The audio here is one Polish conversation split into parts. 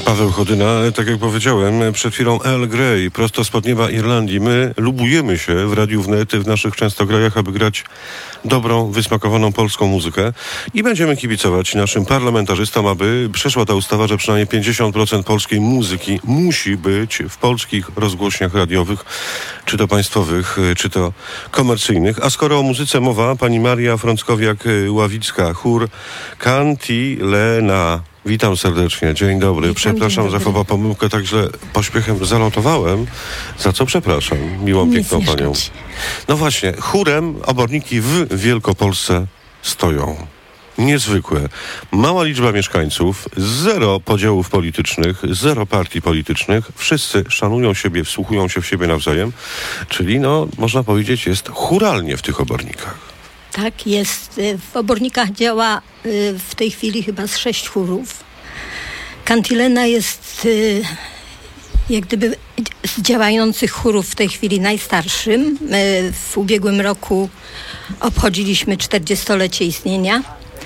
Paweł Chodyna, tak jak powiedziałem przed chwilą, Earl Grey, prosto spod nieba Irlandii. My lubujemy się w Radiu Wnet, w naszych częstograjach, aby grać dobrą, wysmakowaną polską muzykę i będziemy kibicować naszym parlamentarzystom, aby przeszła ta ustawa, że przynajmniej 50% polskiej muzyki musi być w polskich rozgłośniach radiowych, czy to państwowych, czy to komercyjnych. A skoro o muzyce mowa, pani Maria Frąckowiak-Ławicka, chór Cantilena. Witam serdecznie, dzień dobry. Przepraszam za chyba pomyłkę, także pośpiechem zanotowałem, za co przepraszam. Miłą, piękną panią. No właśnie, chórem oborniki w Wielkopolsce stoją. Niezwykłe. Mała liczba mieszkańców, zero podziałów politycznych, zero partii politycznych. Wszyscy szanują siebie, wsłuchują się w siebie nawzajem. Czyli, można powiedzieć, jest chóralnie w tych obornikach. Tak, jest. W obornikach działa w tej chwili chyba z 6 chórów. Cantilena jest jak gdyby z działających chórów w tej chwili najstarszym. W ubiegłym roku obchodziliśmy 40-lecie istnienia,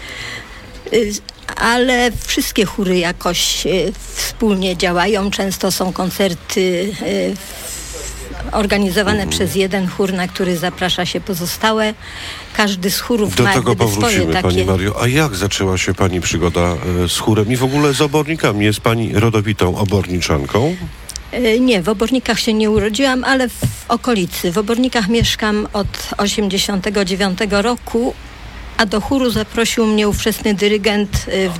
ale wszystkie chóry jakoś wspólnie działają. Często są koncerty organizowane przez jeden chór, na który zaprasza się pozostałe. Każdy z chórów do ma tego powrócimy, takie... pani Mario. A jak zaczęła się pani przygoda z chórem i w ogóle z obornikami? Jest pani rodowitą oborniczanką? Nie, w Obornikach się nie urodziłam, ale w okolicy. W Obornikach mieszkam od 89 roku, a do chóru zaprosił mnie ówczesny dyrygent w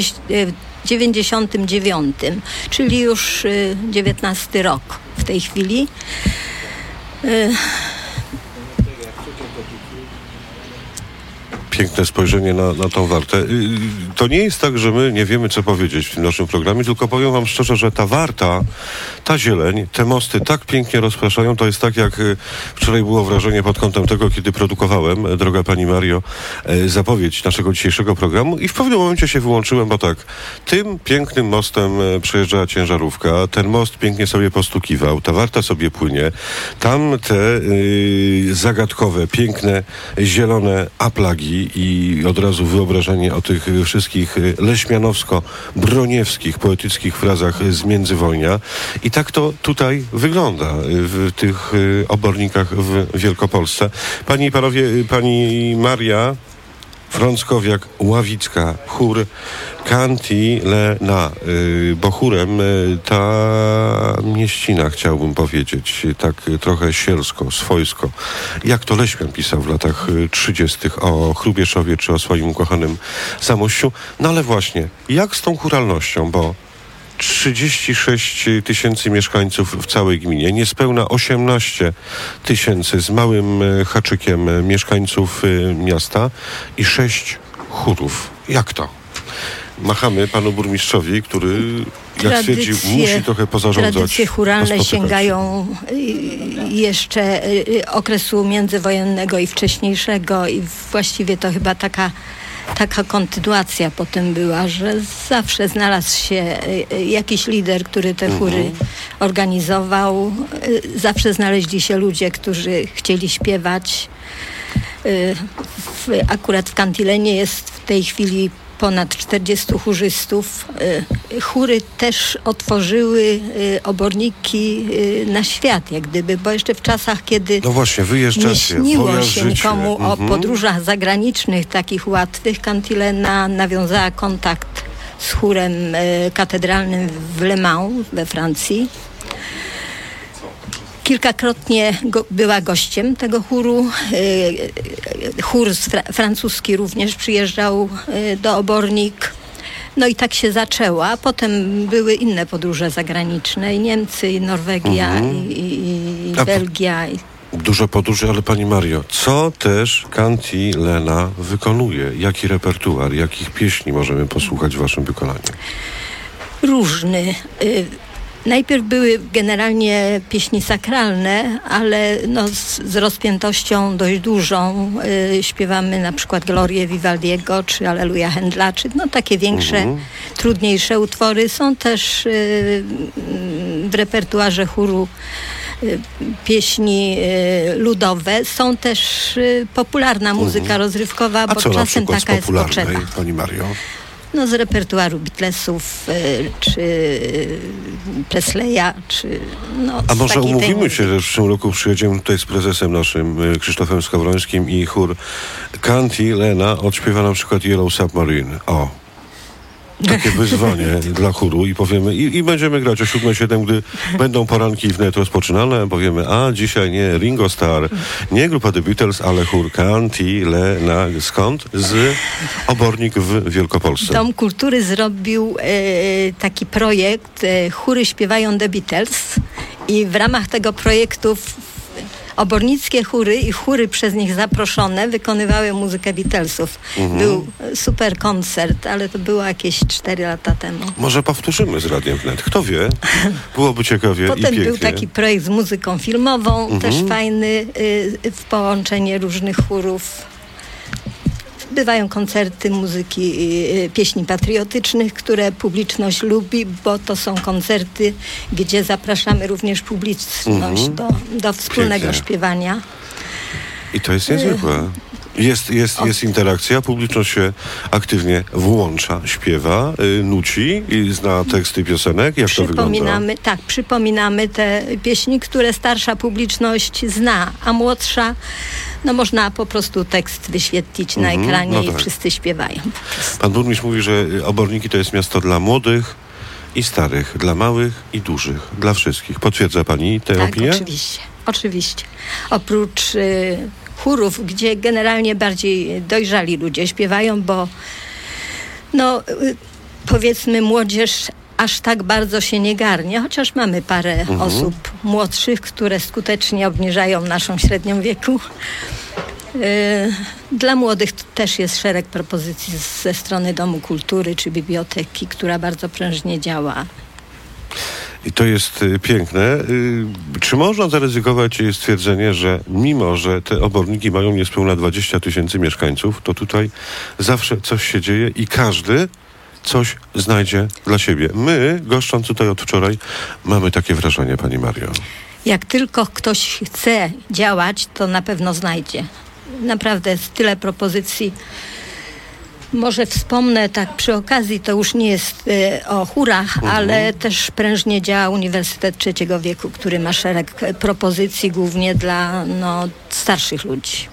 99, czyli już 19 rok w tej chwili. Piękne spojrzenie na tą wartę. To nie jest tak, że my nie wiemy, co powiedzieć w tym naszym programie, tylko powiem wam szczerze, że ta warta, ta zieleń, te mosty tak pięknie rozpraszają. To jest tak, jak wczoraj było wrażenie pod kątem tego, kiedy produkowałem, droga pani Mario, zapowiedź naszego dzisiejszego programu i w pewnym momencie się wyłączyłem, bo tak, tym pięknym mostem przejeżdżała ciężarówka, ten most pięknie sobie postukiwał, ta warta sobie płynie, tam te zagadkowe, piękne, zielone aplagi i od razu wyobrażenie o tych wszystkich leśmianowsko-broniewskich, poetyckich frazach z międzywojnia. I tak to tutaj wygląda w tych obornikach w Wielkopolsce. Panie i panowie, pani Maria Frąckowiak-Ławicka, chór Cantilena, bo chórem ta mieścina, chciałbym powiedzieć, tak trochę sielsko, swojsko, jak to Leśmian pisał w latach 30. o Hrubieszowie czy o swoim ukochanym Zamościu. No ale właśnie, jak z tą chóralnością, bo 36 tysięcy mieszkańców w całej gminie, niespełna 18 tysięcy z małym haczykiem mieszkańców miasta i 6 chórów. Jak to? Machamy panu burmistrzowi, który, jak stwierdził, musi trochę pozarządzać. Tradycje chóralne sięgają jeszcze okresu międzywojennego i wcześniejszego i właściwie to chyba taka kontynuacja potem była, że zawsze znalazł się jakiś lider, który te chóry organizował. Zawsze znaleźli się ludzie, którzy chcieli śpiewać. Akurat w Cantilenie jest w tej chwili ponad 40 chórzystów. Chóry też otworzyły oborniki na świat, jak gdyby, bo jeszcze w czasach, kiedy nie śniło się nikomu o podróżach zagranicznych, takich łatwych, Cantilena nawiązała kontakt z chórem katedralnym w Le Mans we Francji. Kilkakrotnie była gościem tego chóru. Chór francuski również przyjeżdżał do Obornik. No i tak się zaczęła. Potem były inne podróże zagraniczne. I Niemcy, i Norwegia, i Belgia. Dużo podróży, ale pani Mario, co też Cantilena wykonuje? Jaki repertuar, jakich pieśni możemy posłuchać w waszym wykonaniu? Różny. Najpierw były generalnie pieśni sakralne, ale z rozpiętością dość dużą. Śpiewamy na przykład Glorię Vivaldiego, czy Alleluja Händla, czy takie większe, trudniejsze utwory. Są też w repertuarze chóru pieśni ludowe. Są też popularna muzyka rozrywkowa, bo czasem taka jest potrzeba. Pani Mario? no, z repertuaru Beatlesów, czy Presleya, czy no, a może umówimy się, że w muzyki. przyszłym roku przyjedziemy tutaj z prezesem naszym Krzysztofem Skowrońskim i chór Canty Lena odśpiewa na przykład Yellow Submarine. O! Takie wyzwanie dla chóru i powiemy, i będziemy grać o 7:07, gdy będą poranki wnet rozpoczynane, powiemy, a dzisiaj nie Ringo Starr, nie grupa The Beatles, ale chór Canty Lena. Skąd? Z Obornik w Wielkopolsce. Dom Kultury zrobił taki projekt Chóry śpiewają The Beatles i w ramach tego projektu obornickie chóry i chóry przez nich zaproszone wykonywały muzykę Beatlesów. Był super koncert, ale to było jakieś 4 lata temu. Może powtórzymy z Radiem Wnet. Kto wie? Byłoby ciekawie i Potem pięknie. był taki projekt z muzyką filmową, też fajny, w połączenie różnych chórów. Bywają koncerty muzyki, pieśni patriotycznych, które publiczność lubi, bo to są koncerty, gdzie zapraszamy również publiczność do wspólnego Pięknie. śpiewania. I to jest niezwykłe. Jest interakcja, publiczność się aktywnie włącza, śpiewa, nuci i zna teksty piosenek. Jak to wygląda? Tak, przypominamy te pieśni, które starsza publiczność zna, a młodsza, no można po prostu tekst wyświetlić na ekranie no i tak. wszyscy śpiewają. Pan burmistrz mówi, że Oborniki to jest miasto dla młodych i starych, dla małych i dużych, dla wszystkich. Potwierdza pani tę Tak, opinię? oczywiście. Oprócz chórów, gdzie generalnie bardziej dojrzali ludzie śpiewają, bo no powiedzmy młodzież aż tak bardzo się nie garnie, chociaż mamy parę osób młodszych, które skutecznie obniżają naszą średnią wieku. Dla młodych też jest szereg propozycji ze strony Domu Kultury czy biblioteki, która bardzo prężnie działa. I to jest piękne. Czy można zaryzykować stwierdzenie, że mimo, że te Oborniki mają niespełna 20 000 mieszkańców, to tutaj zawsze coś się dzieje i każdy coś znajdzie dla siebie. My, goszcząc tutaj od wczoraj, mamy takie wrażenie, pani Mario. Jak tylko ktoś chce działać, to na pewno znajdzie. Naprawdę jest tyle propozycji. Może wspomnę tak przy okazji, to już nie jest o chórach, ale też prężnie działa Uniwersytet Trzeciego Wieku, który ma szereg propozycji głównie dla starszych ludzi.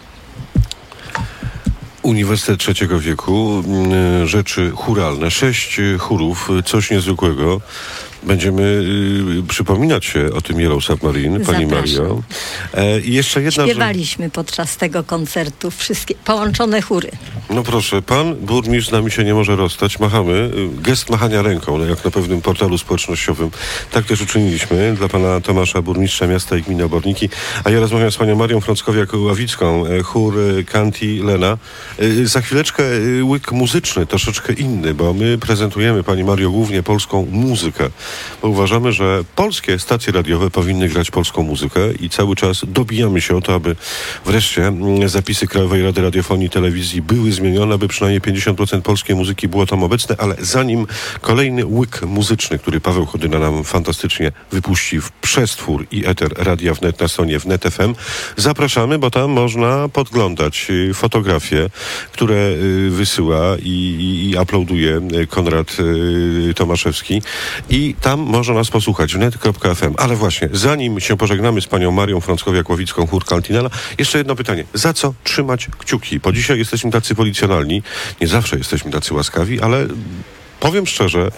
Uniwersytet Trzeciego Wieku, rzeczy chóralne, 6 chórów, coś niezwykłego. Będziemy przypominać się o tym Yellow Submarine, pani Mario. I jeszcze jedna Śpiewaliśmy podczas tego koncertu wszystkie połączone chóry. No proszę, pan burmistrz z nami się nie może rozstać. Machamy. Gest machania ręką, jak na pewnym portalu społecznościowym. Tak też uczyniliśmy dla pana Tomasza, burmistrza miasta i gminy Oborniki. A ja rozmawiam z panią Marią Frąckowiak-Ławicką, chór Canty Lena. Za chwileczkę łyk muzyczny, troszeczkę inny, bo my prezentujemy, pani Mario, głównie polską muzykę. Bo uważamy, że polskie stacje radiowe powinny grać polską muzykę i cały czas dobijamy się o to, aby wreszcie zapisy Krajowej Rady Radiofonii i Telewizji były zmienione, aby przynajmniej 50% polskiej muzyki było tam obecne, ale zanim kolejny łyk muzyczny, który Paweł Chodyna nam fantastycznie wypuści w przestwór i eter Radia Wnet na stronie Wnet FM, zapraszamy, bo tam można podglądać fotografie, które wysyła i uploaduje Konrad Tomaszewski i tam można nas posłuchać, wnet.fm. Ale właśnie, zanim się pożegnamy z panią Marią Frąckowiak-Ławicką, chór Canty Lena, jeszcze jedno pytanie. Za co trzymać kciuki? Bo dzisiaj jesteśmy tacy policjonalni, nie zawsze jesteśmy tacy łaskawi, ale powiem szczerze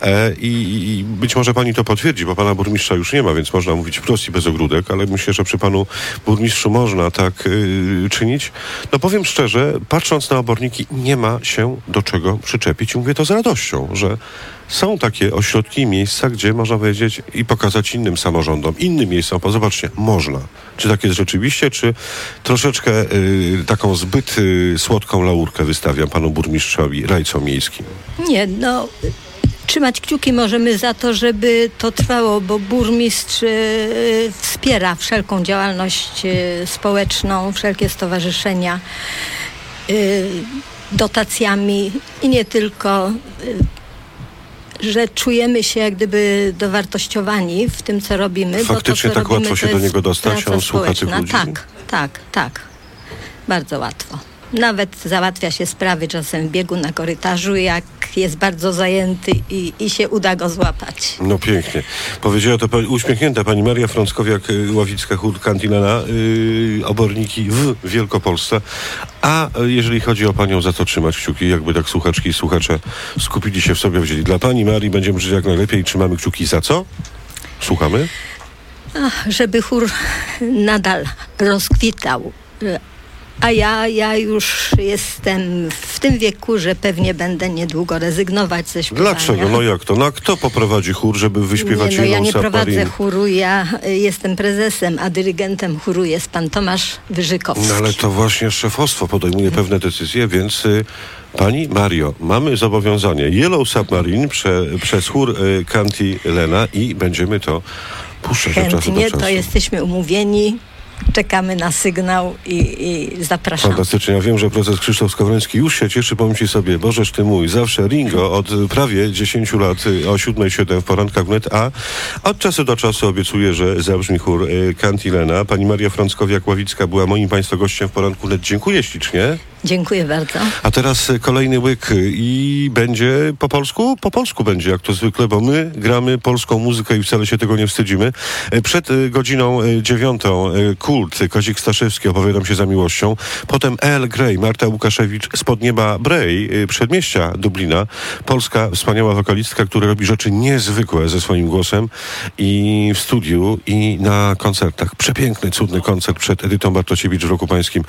i być może pani to potwierdzi, bo pana burmistrza już nie ma, więc można mówić wprost i bez ogródek, ale myślę, że przy panu burmistrzu można tak czynić. No powiem szczerze, patrząc na Oborniki, nie ma się do czego przyczepić i mówię to z radością, że są takie ośrodki i miejsca, gdzie można powiedzieć i pokazać innym samorządom, innym miejscom, zobaczcie, można. Czy tak jest rzeczywiście, czy troszeczkę taką zbyt słodką laurkę wystawiam panu burmistrzowi, radcom miejskim? Nie, trzymać kciuki możemy za to, żeby to trwało, bo burmistrz wspiera wszelką działalność społeczną, wszelkie stowarzyszenia dotacjami i nie tylko, że czujemy się jak gdyby dowartościowani w tym, co robimy. Faktycznie bo to, co tak robimy, łatwo się do niego dostać, praca on słucha tych społeczna. ludzi? Tak. Bardzo łatwo. Nawet załatwia się sprawy czasem w biegu na korytarzu, jak jest bardzo zajęty i się uda go złapać. No pięknie. Powiedziała to uśmiechnięta pani Maria Frąckowiak-Ławicka, chór Cantilena, oborniki w Wielkopolsce. A jeżeli chodzi o panią, za co trzymać kciuki, jakby tak słuchaczki i słuchacze skupili się w sobie, wzięli. Dla pani Marii będziemy żyć jak najlepiej. Trzymamy kciuki za co? Słuchamy. Żeby chór nadal rozkwitał. A ja już jestem w tym wieku, że pewnie będę niedługo rezygnować ze śpiewania. Dlaczego? No jak to? No a kto poprowadzi chór, żeby wyśpiewać ja nie prowadzę chóru, ja jestem prezesem, a dyrygentem chóru jest pan Tomasz Wyżykowski. No ale to właśnie szefostwo podejmuje pewne decyzje, więc pani Mario, mamy zobowiązanie Yellow Submarine przez chór Cantilena i będziemy to puszczać od czasu do czasu. To jesteśmy umówieni. Czekamy na sygnał i zapraszam. Fantastycznie. Ja wiem, że prezes Krzysztof Skowroński już się cieszy, pomyśli sobie, Bożeż ty mój, zawsze Ringo od prawie 10 lat o 7:07 w porankach wnet, a od czasu do czasu obiecuję, że zabrzmi chór Cantilena. Pani Maria Frąckowiak-Ławicka była moim państwa gościem w poranku wnet. Dziękuję ślicznie. Dziękuję bardzo. A teraz kolejny łyk i będzie po polsku? Po polsku będzie, jak to zwykle, bo my gramy polską muzykę i wcale się tego nie wstydzimy. Przed godziną 9 Kult, Kozik Staszewski, Opowiadam się za miłością. Potem Earl Grey, Marta Łukaszewicz, Spod nieba Bray, przedmieścia Dublina. Polska wspaniała wokalistka, która robi rzeczy niezwykłe ze swoim głosem i w studiu, i na koncertach. Przepiękny, cudny koncert przed Edytą Bartosiewicz w roku pańskim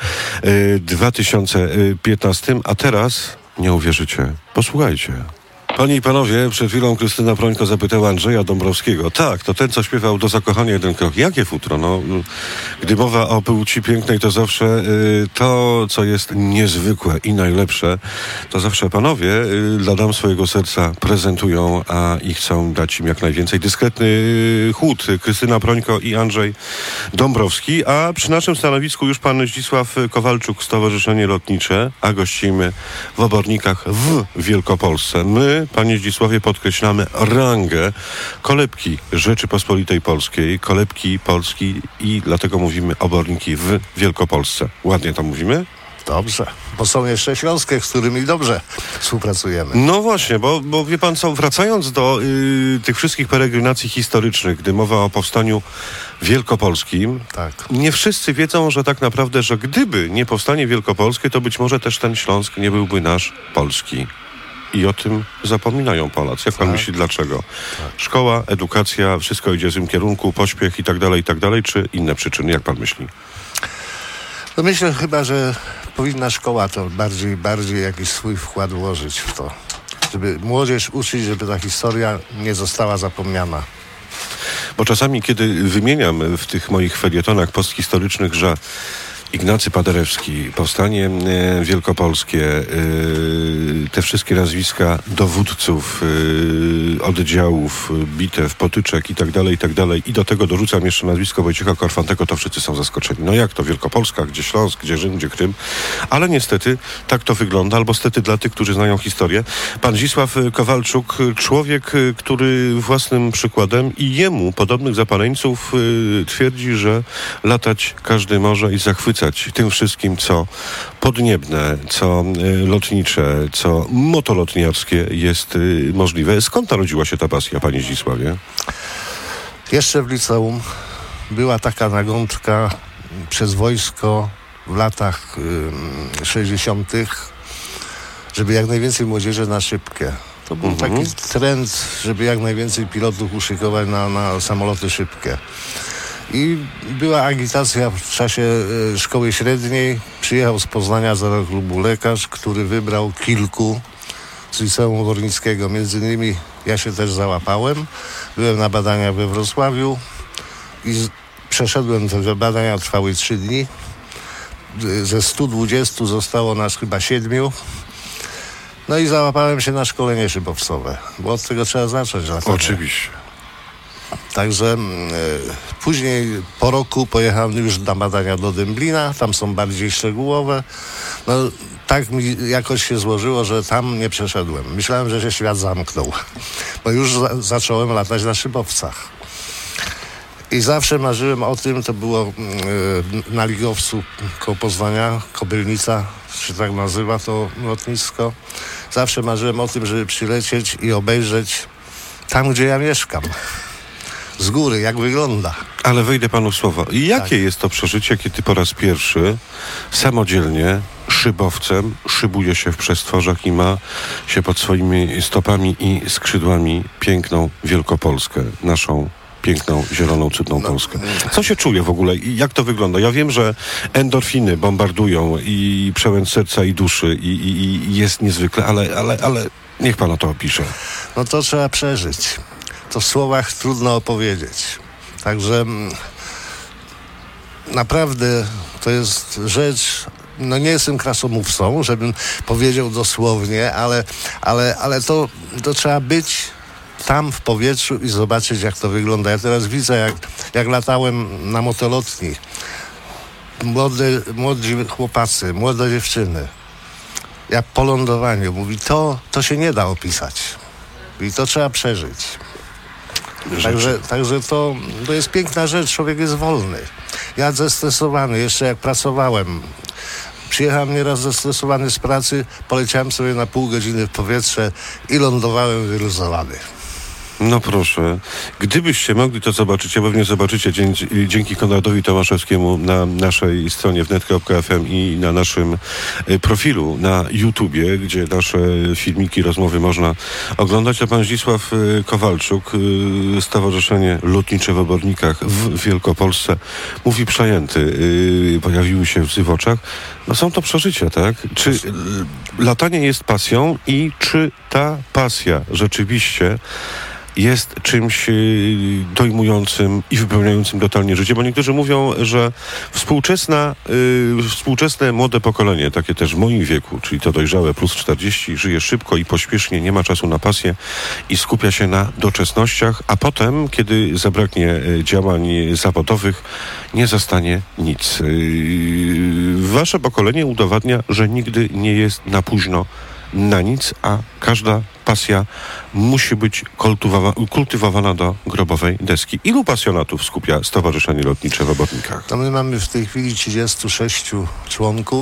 2015. A teraz nie uwierzycie. Posłuchajcie. Panie i panowie, przed chwilą Krystyna Prońko zapytała Andrzeja Dąbrowskiego. Tak, to ten, co śpiewał Do zakochania jeden krok. Jakie futro? No, gdy mowa o płci pięknej, to zawsze to, co jest niezwykłe i najlepsze, to zawsze panowie dla dam swojego serca prezentują, i chcą dać im jak najwięcej. Dyskretny chód. Krystyna Prońko i Andrzej Dąbrowski. A przy naszym stanowisku już pan Zdzisław Kowalczuk, Stowarzyszenie Lotnicze, a gościmy w Obornikach w Wielkopolsce. My, panie Zdzisławie, podkreślamy rangę kolebki Rzeczypospolitej Polskiej, kolebki Polski i dlatego mówimy Oborniki w Wielkopolsce. Ładnie to mówimy? Dobrze, bo są jeszcze śląskie, z którymi dobrze współpracujemy. No właśnie, bo wie pan co, wracając do tych wszystkich peregrinacji historycznych, gdy mowa o powstaniu wielkopolskim, tak. Nie wszyscy wiedzą, że tak naprawdę, że gdyby nie powstanie wielkopolskie, to być może też ten Śląsk nie byłby nasz polski. I o tym zapominają Polacy. Jak pan myśli, dlaczego? Tak. Szkoła, edukacja, wszystko idzie w złym kierunku, pośpiech i tak dalej, czy inne przyczyny? Jak pan myśli? No myślę chyba, że powinna szkoła to bardziej jakiś swój wkład włożyć w to. Żeby młodzież uczyć, żeby ta historia nie została zapomniana. Bo czasami, kiedy wymieniam w tych moich felietonach posthistorycznych, że Ignacy Paderewski, powstanie wielkopolskie, te wszystkie nazwiska dowódców, oddziałów, bitew, potyczek i tak dalej, i do tego dorzucam jeszcze nazwisko Wojciecha Korfantego, to wszyscy są zaskoczeni. No jak to Wielkopolska, gdzie Śląsk, gdzie Rzym, gdzie Krym? Ale niestety tak to wygląda, albo stety dla tych, którzy znają historię. Pan Zdzisław Kowalczuk, człowiek, który własnym przykładem i jemu podobnych zapaleńców twierdzi, że latać każdy może i zachwycać tym wszystkim, co podniebne, co lotnicze, co motolotniarskie jest możliwe. Skąd narodziła się ta pasja, panie Zdzisławie? Jeszcze w liceum była taka nagonka przez wojsko w latach 60., żeby jak najwięcej młodzieży na szybkie. To był taki trend, żeby jak najwięcej pilotów uszykować na samoloty szybkie. I była agitacja w czasie szkoły średniej. Przyjechał z Poznania z aeroklubu lekarz, który wybrał kilku z liceum Obornickiego. Między innymi ja się też załapałem. Byłem na badaniach we Wrocławiu i przeszedłem te badania, trwały 3 dni. Ze 120 zostało nas chyba 7. No i załapałem się na szkolenie szybowcowe, bo od tego trzeba zacząć. Oczywiście. Także później po roku pojechałem już na badania do Dęblina, tam są bardziej szczegółowe. No tak mi jakoś się złożyło, że tam nie przeszedłem. Myślałem, że się świat zamknął, bo już zacząłem latać na szybowcach. I zawsze marzyłem o tym, to było na Ligowcu koło Poznania, Kobylnica się tak nazywa to lotnisko. Zawsze marzyłem o tym, żeby przylecieć i obejrzeć tam, gdzie ja mieszkam. Z góry, jak wygląda. Ale wejdę panu w słowo. I jakie jest to przeżycie, kiedy po raz pierwszy samodzielnie szybowcem szybuje się w przestworzach i ma się pod swoimi stopami i skrzydłami piękną Wielkopolskę, naszą piękną, zieloną, cudną Polskę. Co się czuje w ogóle i jak to wygląda? Ja wiem, że endorfiny bombardują i przełęcz serca i duszy i jest niezwykle, ale niech pan o to opisze. No to trzeba przeżyć. To w słowach trudno opowiedzieć. Także naprawdę to jest rzecz, no nie jestem krasomówcą, żebym powiedział dosłownie, ale to trzeba być tam w powietrzu i zobaczyć, jak to wygląda. Ja teraz widzę, jak latałem na motolotni. Młodzi chłopacy, młode dziewczyny. Jak po lądowaniu. Mówi, to się nie da opisać. I to trzeba przeżyć. Także to jest piękna rzecz. Człowiek jest wolny. Ja zestresowany, jeszcze jak pracowałem. Przyjechałem nieraz zestresowany z pracy, poleciałem sobie na pół godziny w powietrze i lądowałem wyluzowany. No proszę, gdybyście mogli to zobaczyć, a pewnie zobaczycie dzięki Konradowi Tomaszewskiemu na naszej stronie wnet.fm i na naszym profilu na YouTubie, gdzie nasze filmiki, rozmowy można oglądać, to pan Zdzisław Kowalczuk, Stowarzyszenie Lotnicze w Obornikach w Wielkopolsce, mówi przejęty, pojawiły się łzy w oczach. No są to przeżycia, tak? Czy latanie jest pasją i czy ta pasja rzeczywiście jest czymś dojmującym i wypełniającym totalnie życie, bo niektórzy mówią, że współczesne młode pokolenie, takie też w moim wieku, czyli to dojrzałe plus 40, żyje szybko i pośpiesznie, nie ma czasu na pasję i skupia się na doczesnościach, a potem, kiedy zabraknie działań zawodowych, nie zostanie nic. Wasze pokolenie udowadnia, że nigdy nie jest na późno na nic, a każda pasja musi być kultywowana do grobowej deski. Ilu pasjonatów skupia Stowarzyszenie Lotnicze w Obornikach? No my mamy w tej chwili 36 członków.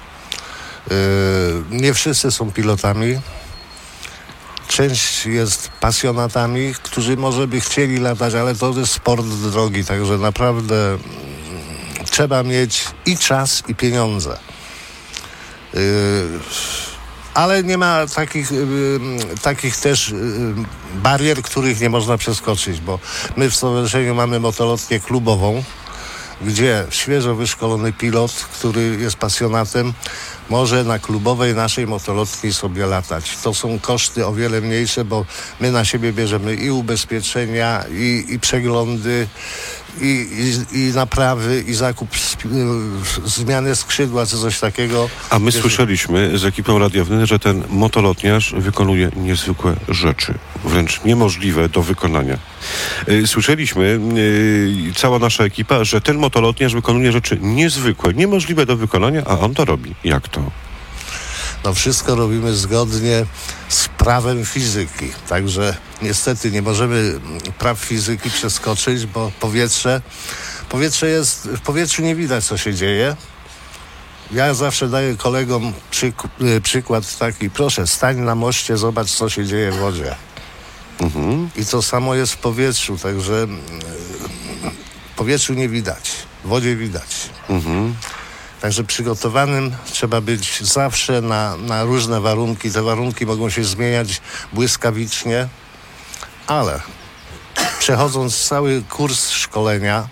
Nie wszyscy są pilotami. Część jest pasjonatami, którzy może by chcieli latać, ale to jest sport drogi, także naprawdę trzeba mieć i czas, i pieniądze. Ale nie ma takich też barier, których nie można przeskoczyć, bo my w stowarzyszeniu mamy motolotnię klubową, gdzie świeżo wyszkolony pilot, który jest pasjonatem, może na klubowej naszej motolotni sobie latać. To są koszty o wiele mniejsze, bo my na siebie bierzemy i ubezpieczenia, i przeglądy, i naprawy, i zakup zmiany skrzydła, czy coś takiego. A my słyszeliśmy z ekipą Radia Wnet, że ten motolotniarz wykonuje niezwykłe rzeczy, wręcz niemożliwe do wykonania. Słyszeliśmy, cała nasza ekipa, że ten motolotniarz wykonuje rzeczy niezwykłe, niemożliwe do wykonania, a on to robi. Jak to? No wszystko robimy zgodnie z prawem fizyki. Także niestety nie możemy praw fizyki przeskoczyć, bo powietrze jest, w powietrzu nie widać, co się dzieje. Ja zawsze daję kolegom przykład taki, proszę, stań na moście, zobacz, co się dzieje w wodzie. I to samo jest w powietrzu, także w powietrzu nie widać, w wodzie widać. Także przygotowanym trzeba być zawsze na różne warunki. Te warunki mogą się zmieniać błyskawicznie, ale przechodząc cały kurs szkolenia,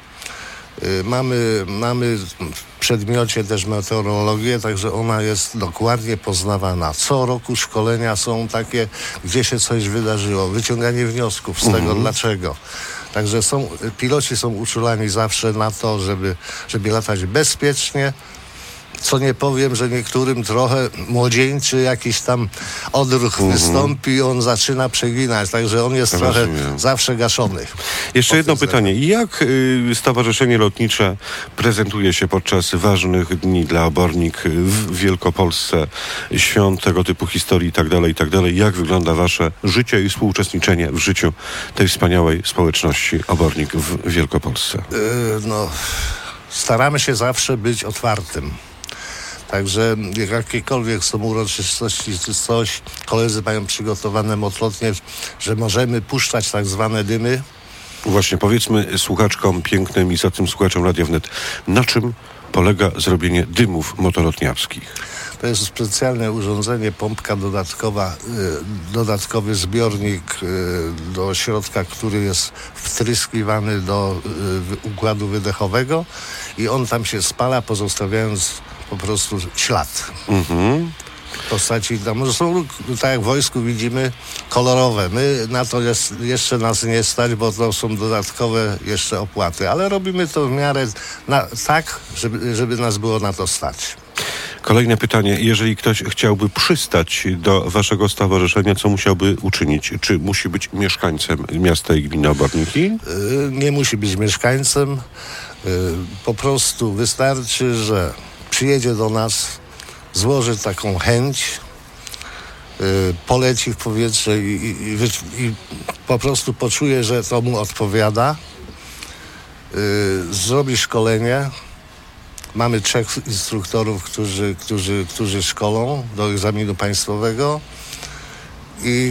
mamy w przedmiocie też meteorologię, także ona jest dokładnie poznawana. Co roku szkolenia są takie, gdzie się coś wydarzyło, wyciąganie wniosków z tego, dlaczego. Także piloci są uczulani zawsze na to, żeby latać bezpiecznie, co nie powiem, że niektórym trochę młodzieńczy jakiś tam odruch wystąpi, on zaczyna przeginać, także on jest trochę zawsze gaszony. Jeszcze jedno pytanie. Jak Stowarzyszenie Lotnicze prezentuje się podczas ważnych dni dla Obornik w Wielkopolsce, świąt tego typu historii itd., itd.? Jak wygląda wasze życie i współuczestniczenie w życiu tej wspaniałej społeczności Obornik w Wielkopolsce? Staramy się zawsze być otwartym. Także jakiekolwiek są uroczystości czy coś, koledzy mają przygotowane motlotnie, że możemy puszczać tak zwane dymy. Właśnie, powiedzmy słuchaczkom pięknym i za tym słuchaczom Radia Wnet, na czym polega zrobienie dymów motolotniarskich? To jest specjalne urządzenie, pompka dodatkowa, dodatkowy zbiornik do środka, który jest wtryskiwany do układu wydechowego i on tam się spala, pozostawiając po prostu ślad. W postaci, tam są, tak jak w wojsku widzimy, kolorowe. My na to jeszcze nas nie stać, bo to są dodatkowe jeszcze opłaty, ale robimy to w miarę tak, żeby nas było na to stać. Kolejne pytanie. Jeżeli ktoś chciałby przystać do waszego stowarzyszenia, co musiałby uczynić? Czy musi być mieszkańcem miasta i gminy Oborniki? Nie musi być mieszkańcem. Po prostu wystarczy, że przyjedzie do nas, złoży taką chęć, poleci w powietrze i po prostu poczuje, że to mu odpowiada. Zrobi szkolenie. Mamy 3 instruktorów, którzy szkolą do egzaminu państwowego i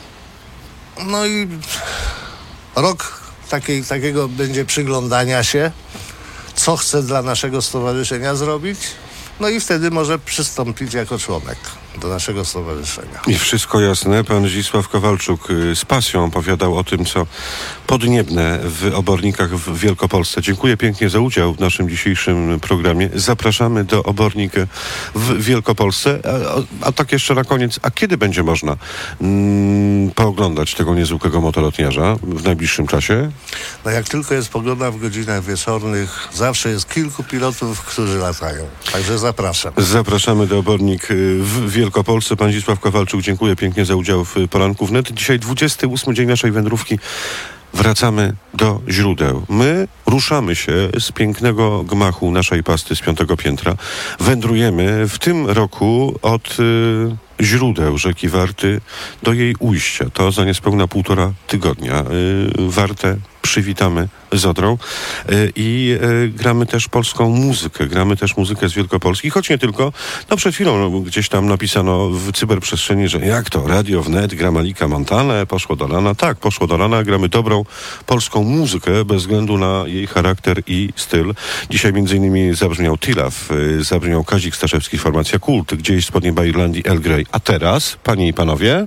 rok takiego będzie przyglądania się, co chce dla naszego stowarzyszenia zrobić, no i wtedy może przystąpić jako członek do naszego stowarzyszenia. I wszystko jasne. Pan Zdzisław Kowalczuk z pasją opowiadał o tym, co podniebne w Obornikach w Wielkopolsce. Dziękuję pięknie za udział w naszym dzisiejszym programie. Zapraszamy do Obornik w Wielkopolsce. A tak jeszcze na koniec, a kiedy będzie można pooglądać tego niezwykłego motolotniarza w najbliższym czasie? No jak tylko jest pogoda w godzinach wieczornych, zawsze jest kilku pilotów, którzy latają. Także zapraszam. Zapraszamy do Obornik w Wielkopolsce. Pan Zdzisław Kowalczuk, dziękuję pięknie za udział w Poranku Wnet. Dzisiaj 28 dzień naszej wędrówki. Wracamy do źródeł. My ruszamy się z pięknego gmachu naszej pasty z 5. piętra. Wędrujemy w tym roku od źródeł rzeki Warty do jej ujścia. To za niespełna 1,5 tygodnia. Wartę przywitamy z Odrą i gramy też polską muzykę. Gramy też muzykę z Wielkopolski, choć nie tylko. No przed chwilą gdzieś tam napisano w cyberprzestrzeni, że jak to, Radio Wnet gra Malika Montanę, poszło do rana. Tak, poszło do rana. Gramy dobrą polską muzykę bez względu na jej charakter i styl. Dzisiaj między innymi zabrzmiał Tilaf, zabrzmiał Kazik Staszewski, formacja Kult, gdzieś z nieba Irlandii El Grey. A teraz, panie i panowie...